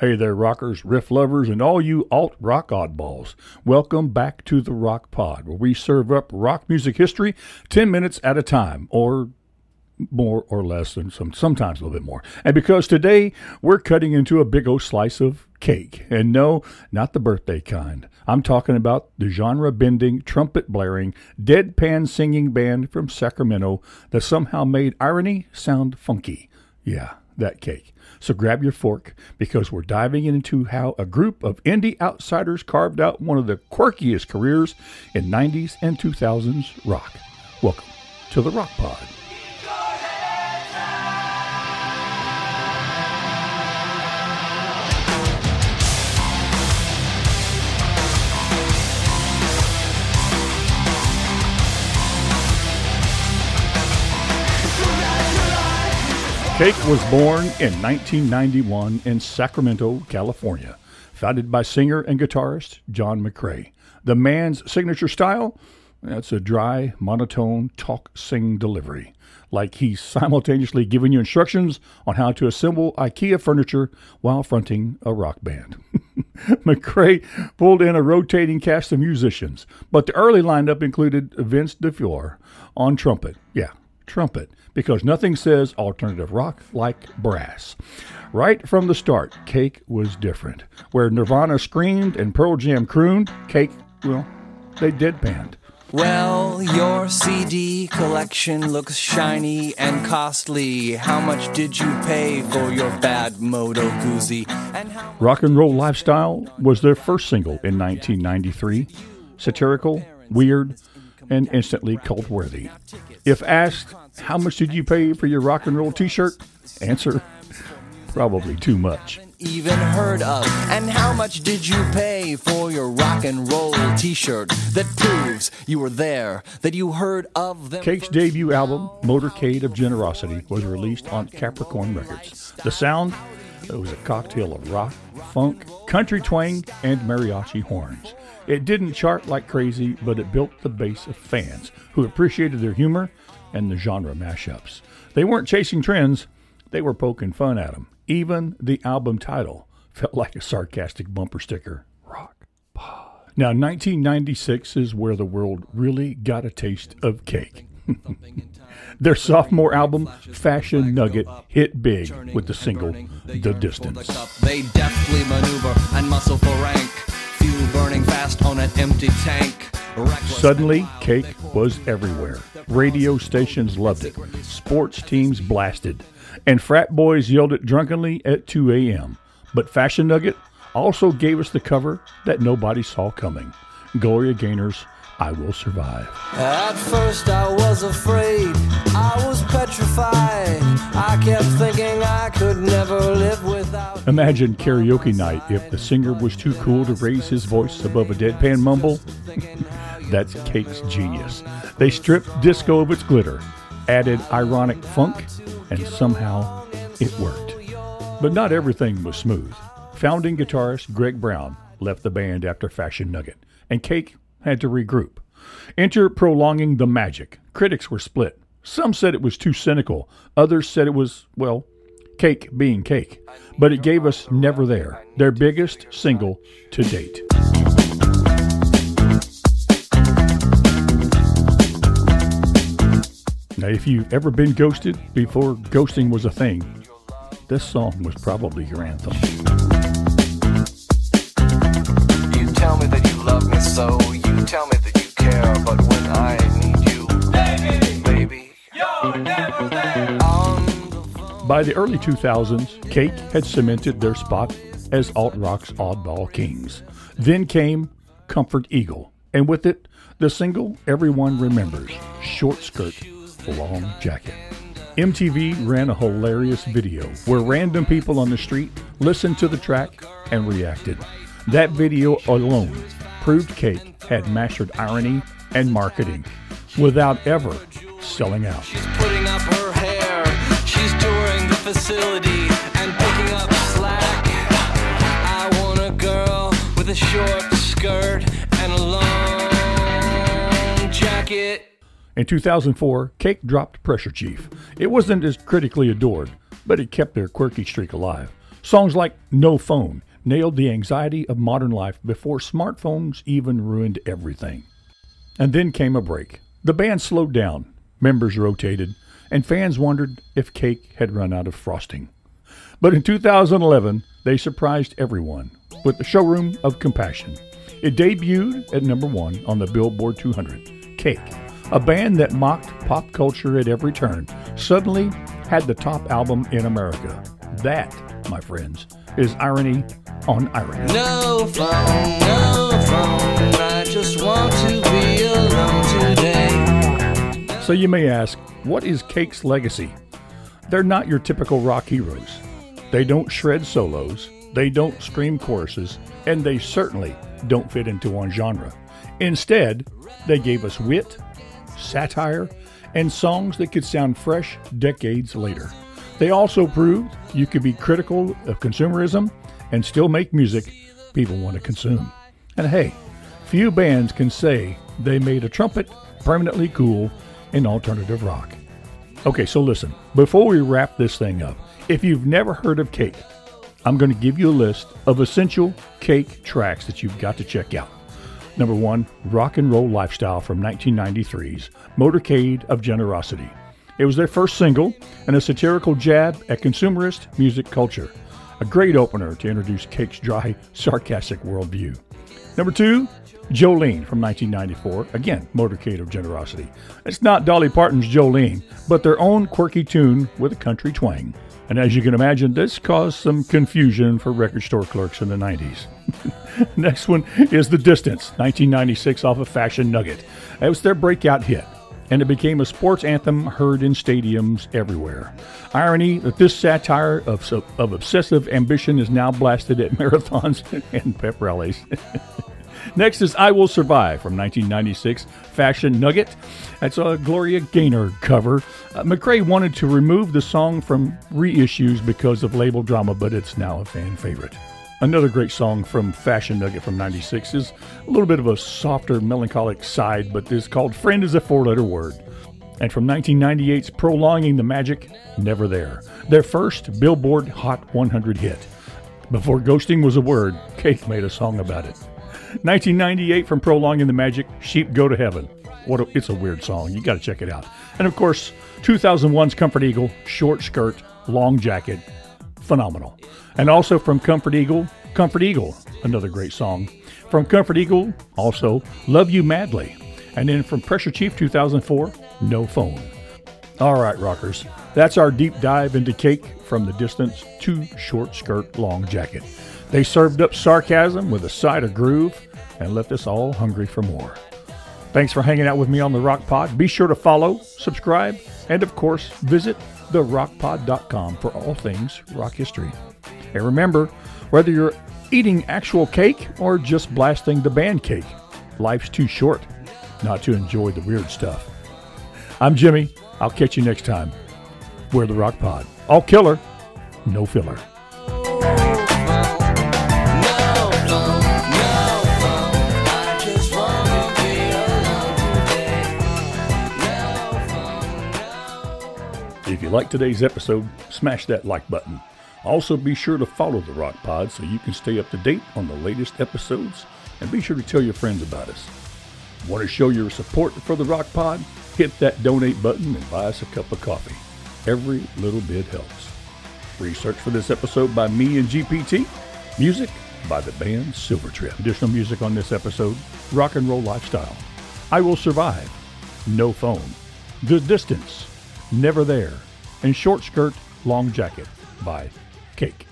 Hey there, rockers, riff lovers, and all you alt-rock oddballs. Welcome back to the Rock Pod, where we serve up rock music history 10 minutes at a time, or more or less, and sometimes a little bit more. And because today we're cutting into a big old slice of cake. And no, not the birthday kind. I'm talking about the genre-bending, trumpet-blaring, deadpan singing band from Sacramento that somehow made irony sound funky. Yeah, that cake. So grab your fork, because we're diving into how a group of indie outsiders carved out one of the quirkiest careers in 90s and 2000s rock. Welcome to the Rock Pod. Cake was born in 1991 in Sacramento, California, founded by singer and guitarist John McCrae. The man's signature style? That's a dry, monotone talk-sing delivery, like he's simultaneously giving you instructions on how to assemble IKEA furniture while fronting a rock band. McCrae pulled in a rotating cast of musicians, but the early lineup included Vince DiFiore on trumpet. Yeah, trumpet, because nothing says alternative rock like brass. Right from the start, Cake was different. Where Nirvana screamed and Pearl Jam crooned, Cake, well, they deadpanned. Well, your CD collection looks shiny and costly. How much did you pay for your bad Moto Guzzi? Rock and Roll Lifestyle was their first single in 1993. Satirical, weird, and instantly cult-worthy. If asked, how much did you pay for your rock and roll t-shirt? Answer, probably too much. Even heard of. And how much did you pay for your rock and roll t-shirt that proves you were there, that you heard of them? Cake's debut album, Motorcade of Generosity, was released on Capricorn Records. The sound, it was a cocktail of rock, funk, country twang, and mariachi horns. It didn't chart like crazy, but it built the base of fans who appreciated their humor and the genre mashups. They weren't chasing trends, they were poking fun at them. Even the album title felt like a sarcastic bumper sticker. Rock Pod. Now, 1996 is where the world really got a taste of Cake. Their sophomore album, Fashion Nugget, hit big with the single, The Distance. They deftly maneuver and muscle for rank. Fuel burning fast on an empty tank. Suddenly, Cake was everywhere. Radio stations loved it. Sports teams blasted. And frat boys yelled it drunkenly at 2 a.m. But Fashion Nugget also gave us the cover that nobody saw coming. Gloria Gaynor's I Will Survive. At first I was afraid, I was petrified. I kept thinking I could never live without. Imagine karaoke night if the singer was too cool to raise his voice above a deadpan mumble. That's Cake's genius. They stripped disco of its glitter, added ironic funk, and somehow it worked. But not everything was smooth. Founding guitarist Greg Brown left the band after Fashion Nugget, and Cake had to regroup. Enter prolonging the magic. Critics were split. Some said it was too cynical. Others said it was, well, Cake being Cake. But it gave us Never There, their biggest single to date. Now, if you've ever been ghosted before ghosting was a thing, this song was probably your anthem. You tell me that you love me so, you tell me that you care, but when I need you, baby, you're never there. By the early 2000s, Cake had cemented their spot as alt-rock's oddball kings. Then came Comfort Eagle, and with it, the single everyone remembers, Short Skirt, Long Jacket. MTV ran a hilarious video where random people on the street listened to the track and reacted. That video alone proved Cake had mastered irony and marketing without ever selling out. She's putting up her hair, she's touring the facility and picking up slack. I want a girl with a short skirt and a long jacket. In 2004, Cake dropped Pressure Chief. It wasn't as critically adored, but it kept their quirky streak alive. Songs like No Phone nailed the anxiety of modern life before smartphones even ruined everything. And then came a break. The band slowed down, members rotated, and fans wondered if Cake had run out of frosting. But in 2011, they surprised everyone with the Showroom of Compassion. It debuted at number 1 on the Billboard 200. Cake, a band that mocked pop culture at every turn, suddenly had the top album in America. That, my friends, is irony on irony. No phone, I just want to be alone today. So you may ask, what is Cake's legacy? They're not your typical rock heroes. They don't shred solos, they don't scream choruses, and they certainly don't fit into one genre. Instead, they gave us wit, satire, and songs that could sound fresh decades later. They also proved you could be critical of consumerism and still make music people want to consume. And hey, few bands can say they made a trumpet permanently cool in alternative rock. Okay, so listen, before we wrap this thing up, if you've never heard of Cake, I'm going to give you a list of essential Cake tracks that you've got to check out. Number 1, Rock and Roll Lifestyle from 1993's Motorcade of Generosity. It was their first single and a satirical jab at consumerist music culture. A great opener to introduce Cake's dry, sarcastic worldview. Number 2, Jolene from 1994. Again, Motorcade of Generosity. It's not Dolly Parton's Jolene, but their own quirky tune with a country twang. And as you can imagine, this caused some confusion for record store clerks in the 90s. Next one is The Distance, 1996 off of Fashion Nugget. It was their breakout hit, and it became a sports anthem heard in stadiums everywhere. Irony that this satire of obsessive ambition is now blasted at marathons and pep rallies. Next is I Will Survive from 1996, Fashion Nugget. That's a Gloria Gaynor cover. McRae wanted to remove the song from reissues because of label drama, but it's now a fan favorite. Another great song from Fashion Nugget from 96 is a little bit of a softer, melancholic side, but is called Friend is a 4-letter word. And from 1998's Prolonging the Magic, Never There, their first Billboard Hot 100 hit. Before ghosting was a word, Cake made a song about it. 1998 from Prolonging the Magic, Sheep Go to Heaven. It's a weird song. You got to check it out. And of course, 2001's Comfort Eagle, Short Skirt, Long Jacket. Phenomenal. And also from Comfort Eagle, another great song. From Comfort Eagle, also Love You Madly. And then from Pressure Chief 2004, No Phone. All right, rockers, that's our deep dive into Cake from The Distance to Short Skirt, Long Jacket. They served up sarcasm with a side of groove and left us all hungry for more. Thanks for hanging out with me on The Rock Pod. Be sure to follow, subscribe, and of course, visit therockpod.com for all things rock history. And remember, whether you're eating actual cake or just blasting the band Cake, life's too short not to enjoy the weird stuff. I'm Jimmy. I'll catch you next time. We're The Rock Pod. All killer, no filler. If you like today's episode, smash that like button. Also, be sure to follow The Rock Pod so you can stay up to date on the latest episodes, and be sure to tell your friends about us. Want to show your support for The Rock Pod? Hit that donate button and buy us a cup of coffee. Every little bit helps. Research for this episode by me and GPT. Music by the band Silvertrip. Additional music on this episode, Rock and Roll Lifestyle, I Will Survive, No Phone, The Distance, Never There, and Short Skirt, Long Jacket by Cake.